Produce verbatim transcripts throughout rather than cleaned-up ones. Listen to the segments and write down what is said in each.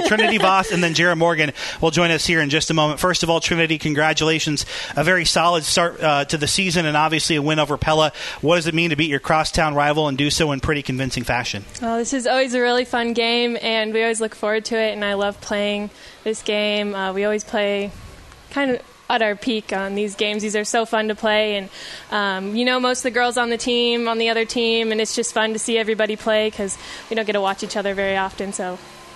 Trinity Voss and then Jara Morgan will join us here in just a moment. First of all, Trinity, congratulations. A very solid start uh, to the season and obviously a win over Pella. What does it mean to beat your crosstown rival and do so in pretty convincing fashion? Well, this is always a really fun game, and we always look forward to it, and I love playing this game. Uh, we always play kind of at our peak on these games. These are so fun to play, and um, you know most of the girls on the team, on the other team, and it's just fun to see everybody play because we don't get to watch each other very often. So.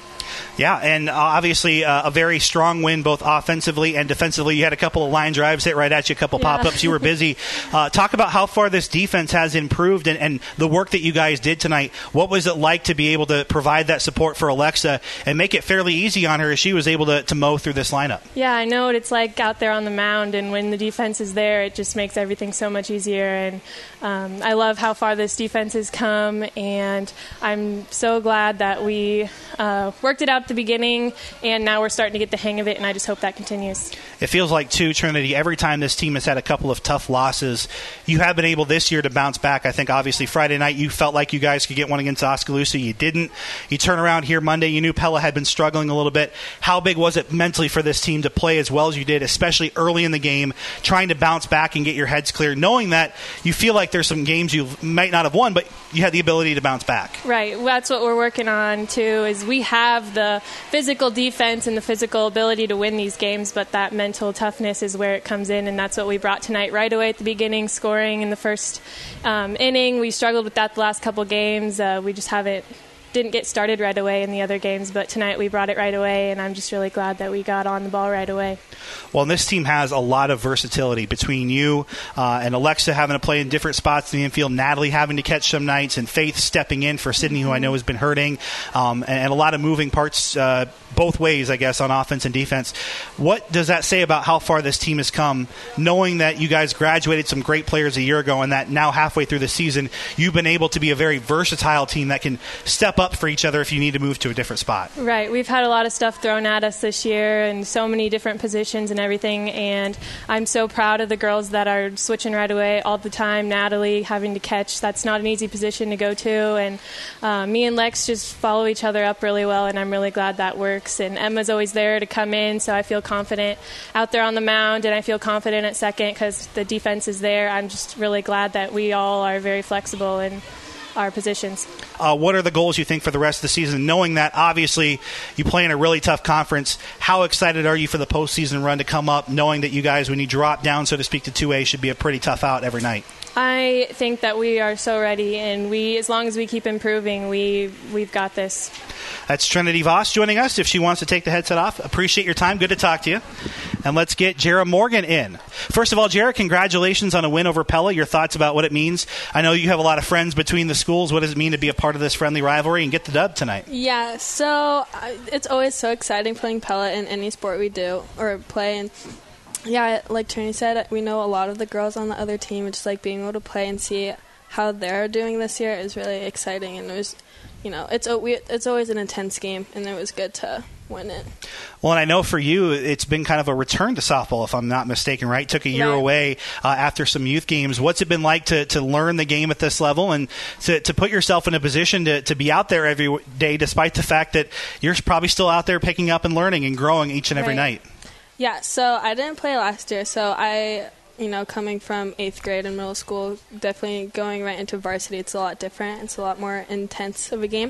Yeah, and uh, obviously uh, a very strong win both offensively and defensively. You had a couple of line drives hit right at you, a couple yeah. pop-ups. You were busy. Uh, talk about how far this defense has improved and, and the work that you guys did tonight. What was it like to be able to provide that support for Alexa and make it fairly easy on her as she was able to, to mow through this lineup? Yeah, I know what it's like out there on the mound, and when the defense is there, it just makes everything so much easier. And um, I love how far this defense has come, and I'm so glad that we uh, worked it out at the beginning, and now we're starting to get the hang of it, and I just hope that continues. It feels like, too, Trinity, every time this team has had a couple of tough losses, you have been able this year to bounce back. I think, obviously, Friday night you felt like you guys could get one against Oskaloosa. You didn't. You turn around here Monday. You knew Pella had been struggling a little bit. How big was it mentally for this team to play as well as you did, especially early in the game, trying to bounce back and get your heads clear, knowing that you feel like there's some games you might not have won, but you had the ability to bounce back? Right. That's what we're working on, too, is we have the physical defense and the physical ability to win these games, but that mental toughness is where it comes in, and that's what we brought tonight right away at the beginning, scoring in the first um, inning. We struggled with that the last couple games. Uh, we just haven't didn't get started right away in the other games, but tonight we brought it right away, and I'm just really glad that we got on the ball right away. Well, and this team has a lot of versatility between you uh, and Alexa having to play in different spots in the infield, Natalie having to catch some nights, and Faith stepping in for Sydney, who I know has been hurting, um, and, and a lot of moving parts uh, both ways, I guess, on offense and defense. What does that say about how far this team has come, knowing that you guys graduated some great players a year ago and that now halfway through the season you've been able to be a very versatile team that can step up for each other if you need to move to a different spot? Right. We've had a lot of stuff thrown at us this year and so many different positions and everything, and I'm so proud of the girls that are switching right away all the time. Natalie having to catch, that's not an easy position to go to, and uh, me and Lex just follow each other up really well, and I'm really glad that works. And Emma's always there to come in, so I feel confident out there on the mound, and I feel confident at second because the defense is there. I'm just really glad that we all are very flexible in our positions. Uh, what are the goals you think for the rest of the season, knowing that obviously you play in a really tough conference? How excited are you for the postseason run to come up, knowing that you guys, when you drop down, so to speak, to two A, should be a pretty tough out every night? I think that we are so ready, and we, as long as we keep improving, we, we've got this. That's Trinity Voss joining us if she wants to take the headset off. Appreciate your time. Good to talk to you. And let's get Jara Morgan in. First of all, Jara, congratulations on a win over Pella. Your thoughts about what it means. I know you have a lot of friends between the schools. What does it mean to be a part of this friendly rivalry and get the dub tonight? Yeah, so uh, it's always so exciting playing Pella in any sport we do or play. And yeah, like Trinity said, we know a lot of the girls on the other team. It's just like being able to play and see how they're doing this year is really exciting. And it was, you know, it's it's always an intense game, and it was good to win it. Well, and I know for you, it's been kind of a return to softball, if I'm not mistaken, right? Took a year right. away uh, after some youth games. What's it been like to, to learn the game at this level and to, to put yourself in a position to, to be out there every day, despite the fact that you're probably still out there picking up and learning and growing each and every right. night? Yeah, so I didn't play last year, so I... You know, coming from eighth grade in middle school, definitely going right into varsity, it's a lot different. It's a lot more intense of a game.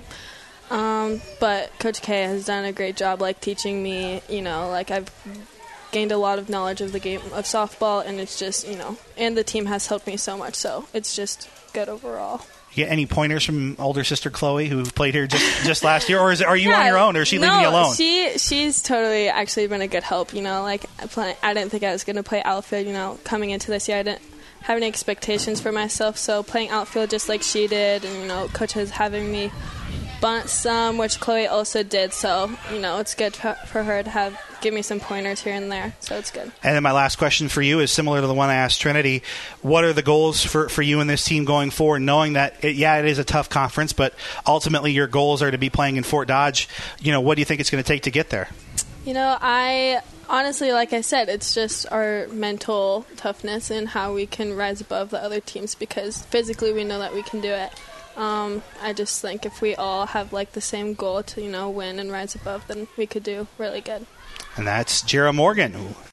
Um, but Coach K has done a great job, like, teaching me, you know, like, I've gained a lot of knowledge of the game of softball, and it's just, you know, and the team has helped me so much, so it's just good overall. You get any pointers from older sister Chloe, who played here just, just last year, or is it, are you yeah, on your own, or is she no, leaving you alone? she she's totally actually been a good help. You know, like I, play, I didn't think I was going to play outfield. You know, coming into this year, I didn't have any expectations for myself. So playing outfield just like she did, and you know, coach is having me bunt some, which Chloe also did. So you know, it's good for her to have give me some pointers here and there. So it's good. And then my last question for you is similar to the one I asked Trinity. What are the goals for, for you and this team going forward, knowing that, it, yeah, it is a tough conference, but ultimately your goals are to be playing in Fort Dodge. You know, what do you think it's going to take to get there? You know, I honestly, like I said, it's just our mental toughness and how we can rise above the other teams, because physically we know that we can do it. Um, I just think if we all have like the same goal to, you know, win and rise above, then we could do really good. And that's Jara Morgan, who